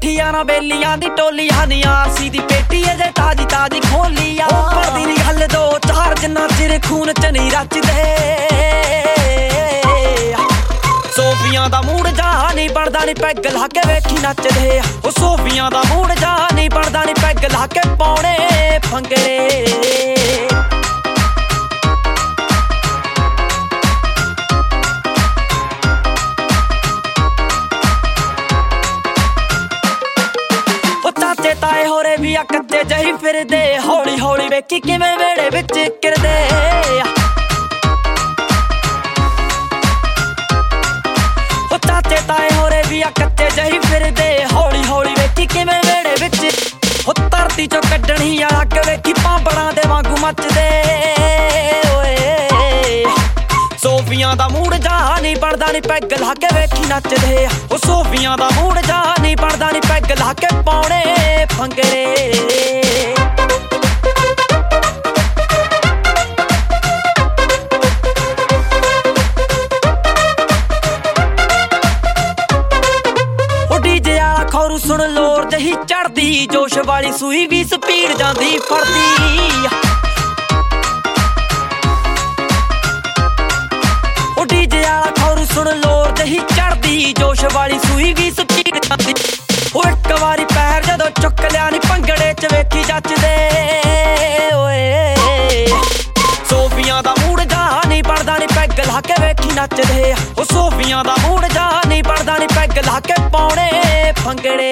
ਵੇਖੀਆਂ ਨਾ ਬੇਲੀਆਂ ਦੀ ਟੋਲੀਆਂ ਨੀ ਆਰਸੀ ਦੀ ਪੇਟੀ ਅਜੇ ਤਾਜੀ ਤਾਜੀ ਖੋਲੀ ਆ ਉੱਪਰ ਦੀ ਨੀ ਗੱਲ ਦੋ ਚਾਰ ਜਿੰਨਾ ਚਿਰ ਖੂਨ ਚ ਨਹੀਂ ਰਚਦੇ ਸੋਫੀਆਂ ਦਾ ਮੂਡ ਜਾ ਨਹੀਂ ਬਣਦਾ ਨੀ ਪੈਗ ਲਾ ਕੇ ਵੇਖੀ ਨੱਚਦੇ ਉਹ ਸੋਫੀਆਂ ਦਾ ਮੂਡ ਜਾ ਨਹੀਂ ਬਣਦਾ ਨੀ ਪੈਗ ਲਾ ਕੇ ਪਾਉਣੇ ਭੰਗੜੇ ਚਾਚੇ ਤਾਏ ਹੋਰੇ ਵੀ ਆ ਕੱਚੇ ਜਹੀ ਫਿਰਦੇ ਹੌਲੀ ਹੌਲੀ ਵੇਖੀ ਕਿਵੇਂ ਵੇੜੇ ਵਿੱਚ ਕਿਰਦੇ ਉਹ ਚਾਚੇ ਤਾਏ ਹੋਰੇ ਵੀ ਆ ਕੱਚੇ ਜਹੀ ਫਿਰਦੇ ਹੌਲੀ ਹੌਲੀ ਵੇਖੀ ਕਿਵੇਂ ਵੇੜੇ ਵਿੱਚ ਉਹ ਧਰਤੀ ਚੋਂ ਕੱਢਣੀ ਆ ਅੱਗ ਵੇਖੀ ਪਾਂਬੜਾਂ ਦੇ ਵਾਂਗੂ ਮੱਚਦੇ ਓਏ ਸੋਫੀਆਂ ਦਾ ਮੂਡ ਜਾ ਨਹੀਂ ਬਣਦਾ ਨੀ ਪੈਗ ਲਾ ਕੇ ਵੇਖੀ ਨੱਚਦੇ ਉਹ ਸੋਫੀਆਂ ਦਾ ਮੂਡ ਜਾ ਨਹੀਂ ਬਣਦਾ ਨੀ ਪੈਗ ਲਾ ਕੇ ਪਾਉਣੇ ਭੰਗੜੇ ਉਹ ਡੀਜੇ ਵਾਲਾ ਖੌਰੂ ਸੁਣ ਲੋਰ ਜਹੀ ਚੜਦੀ ਜੋਸ਼ ਵਾਲੀ ਸੂਈ ਵੀ ਸਪੀਡ ਜਾਂਦੀ ਫੜਦੀ ਉਹ ਡੀਜੇ ਵਾਲਾ ਖੌਰੂ ਸੁਣ ਲੋਰ ਜਹੀ ਚੜਦੀ ਜੋਸ਼ ਵਾਲੀ ਸੂਈ ਵੀ ਸਪੀਡ ਜਾਂਦੀ ਉਹ ਇੱਕ ਵਾਰੀ ਪੈਰ ਜਦੋਂ ਚੁੱਕ ਲਿਆ ਨੀ ਭੰਗੜੇ ਚ ਵੇਖੀ ਜੱਚਦੇ ਓਏ ਸੋਫੀਆਂ ਦਾ ਮੂਡ ਜਾ ਨਹੀਂ ਬਣਦਾ ਨੀ ਪੈਗ ਲਾ ਕੇ ਵੇਖੀ ਨੱਚਦੇ ਉਹ ਸੋਫੀਆਂ ਦਾ ਮੂਡ ਜਾ ਨਹੀਂ ਬਣਦਾ ਨੀ ਪੈਗ ਲਾ ਕੇ ਪਾਉਣੇ ਭੰਗੜੇ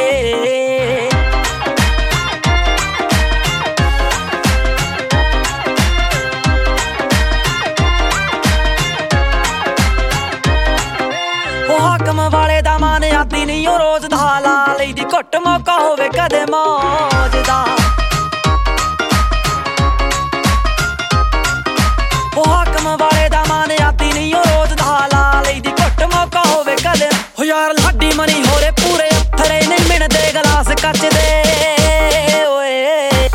ਹਾਕਮ ਵਾਲੇ ਦਾ ਮਾਨ ਆਦੀ ਨਹੀਂ ਉਹ ਰੋਜ਼ ਦਾ ਲਾ ਲਈਦੀ ਘੁੱਟ ਮੌਕਾ ਹੋਵੇ ਕਦੇ ਮੌਜ ਦਾ ਉਹ ਹਾਕਮ ਵਾਲੇ ਦਾ ਮਾਨ ਆਦੀ ਨਹੀਂ ਉਹ ਰੋਜ਼ ਦਾ ਲਾ ਲਈਦੀ ਘੁੱਟ ਮੌਕਾ ਹੋਵੇ ਕਦੇ ਹੋ ਯਾਰ ਲਾਡੀ ਮਨੀ ਹੋਰੇ ਪੂਰੇ ਅਥਰੇ ਨਹੀਂ ਮਿਣਦੇ ਗਲਾਸ ਕੱਚ ਦੇ ਓਏ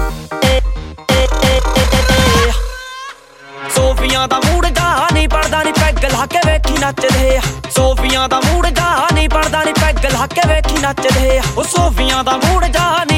ਸੋਫੀਆਂ ਦਾ ਮੂਡ ਜਾ ਨਹੀਂ ਬਣਦਾ ਨੀ ਪੈਗ ਲਾ ਕੇ ਵੇਖੀ ਨੱਚਦੇ ਸੋਫੀਆਂ ਦਾ ਮੂਡ ਜਾ ਨਹੀਂ ਬਣਦਾ ਨੀ ਪੈਗ ਲਾ ਕੇ ਵੇਖੀ ਨੱਚਦੇ ਉਹ ਸੋਫੀਆਂ ਦਾ ਮੂਡ ਜਾ